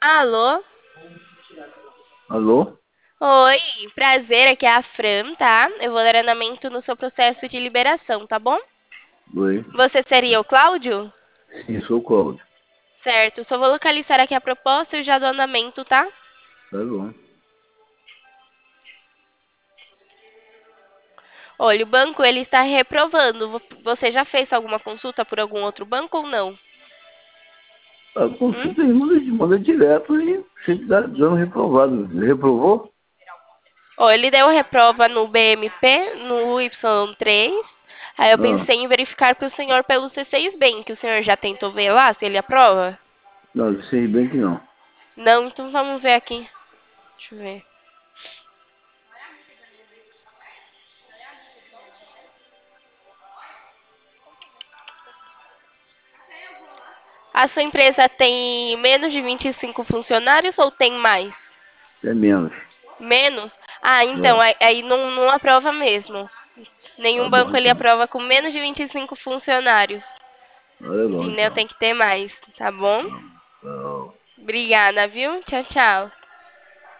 Alô? Alô? Oi, prazer, aqui é a Fran, tá? Eu vou dar andamento no seu processo de liberação, tá bom? Oi. Você seria o Cláudio? Sim, sou o Cláudio. Certo, só vou localizar aqui a proposta e já do andamento, tá? Tá bom. Olha, o banco ele está reprovando. Você já fez alguma consulta por algum outro banco ou não? A Hum? consulta aí manda direto e sempre dá dando reprovado. Reprovou? Ó, ele deu reprova no BMP, no Y3. Aí eu Ah, pensei em verificar com o senhor pelo C6 Bank. O senhor já tentou ver lá se ele aprova? não, sei bem que não. Não, então vamos ver aqui. Deixa eu ver. A sua empresa tem menos de 25 funcionários ou tem mais? É menos. Menos? Ah, então, É, aí não aprova mesmo. tá Nenhum bom banco ele então. aprova com menos de 25 funcionários. Tá legal Entendeu? então. Tem que ter mais, tá bom? Tá, tá. Obrigada, viu? Tchau, tchau.